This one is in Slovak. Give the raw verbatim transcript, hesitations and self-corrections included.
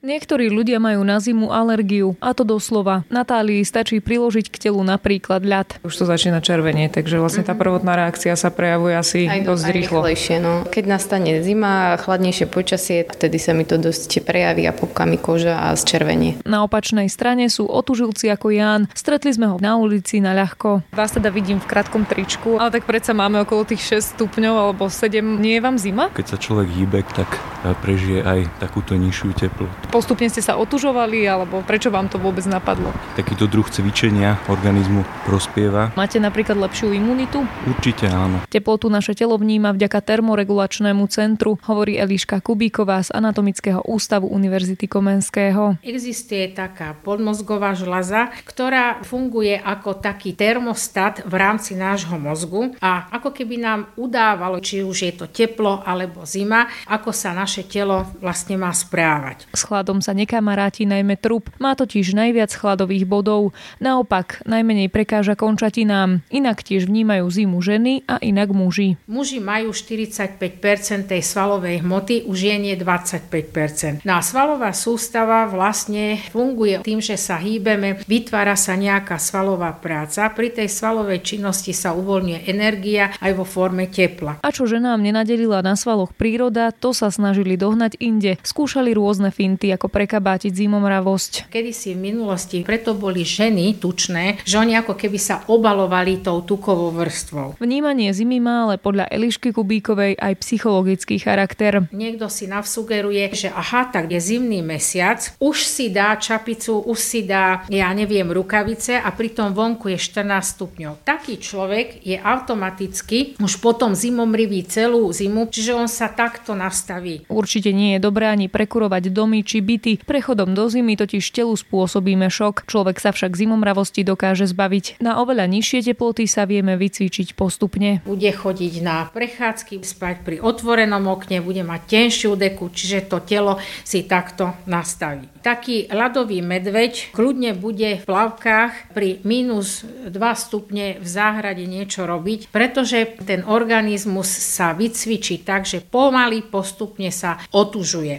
Niektorí ľudia majú na zimu alergiu, a to doslova. Natálii stačí priložiť k telu napríklad ľad. Už to začína červenieť, takže vlastne tá prvotná reakcia sa prejavuje asi aj dosť aj rýchlo. Rýchlejšie, no. Keď nastane zima, chladnejšie počasie, vtedy sa mi to dosť prejaví a popká mi koža a zčervenie. Na opačnej strane sú otužilci ako Ján. Stretli sme ho na ulici na ľahko. Vás teda vidím v krátkom tričku, ale tak predsa máme okolo tých šesť stupňov alebo sedem. Nie je vám zima? Keď sa človek hýbe, tak prežije aj takúto nižšiu teplotu. Postupne ste sa otužovali, alebo prečo vám to vôbec napadlo? Takýto druh cvičenia organizmu prospieva. Máte napríklad lepšiu imunitu? Určite áno. Teplotu naše telo vníma vďaka termoregulačnému centru, hovorí Eliška Kubíková z Anatomického ústavu Univerzity Komenského. Existuje taká podmozgová žľaza, ktorá funguje ako taký termostat v rámci nášho mozgu a ako keby nám udávalo, či už je to teplo alebo zima, ako sa naše telo vlastne má správať. S chladom sa nekamaráti najmä trup, má totiž najviac chladových bodov. Naopak, najmenej prekáža končatinám. Inak tiež vnímajú zimu ženy a inak muži. Muži majú štyridsaťpäť percent tej svalovej hmoty, u žien je dvadsaťpäť percent. No a svalová sústava vlastne funguje tým, že sa hýbeme, vytvára sa nejaká svalová práca. Pri tej svalovej činnosti sa uvoľňuje energia aj vo forme tepla. A čo ženám nenadelila na svaloch príroda, to sa snažili dohnať inde. Skúšali rôzne finty, ako prekabátiť zimomravosť. Kedysi v minulosti preto boli ženy tučné, že oni ako keby sa obalovali tou tukovou vrstvou. Vnímanie zimy má ale podľa Elišky Kubíkovej aj psychologický charakter. Niekto si navsugeruje, že aha, tak je zimný mesiac, už si dá čapicu, už si dá, ja neviem, rukavice a pritom vonku je štrnásť stupňov. Taký človek je automaticky už potom zimomrivý celú zimu, čiže on sa takto nastaví. Určite nie je dobré ani prekurovať domy či byty. Prechodom do zimy totiž telu spôsobíme šok. Človek sa však zimomravosti dokáže zbaviť. Na oveľa nižšie teploty sa vieme vycvičiť postupne. Bude chodiť na prechádzky, spať pri otvorenom okne, bude mať tenšiu deku, čiže to telo si takto nastaví. Taký ľadový medveď kľudne bude v plavkách pri mínus dva stupne v záhrade niečo robiť, pretože ten organizmus sa vycvičí tak, že pomaly postupne sa otužuje.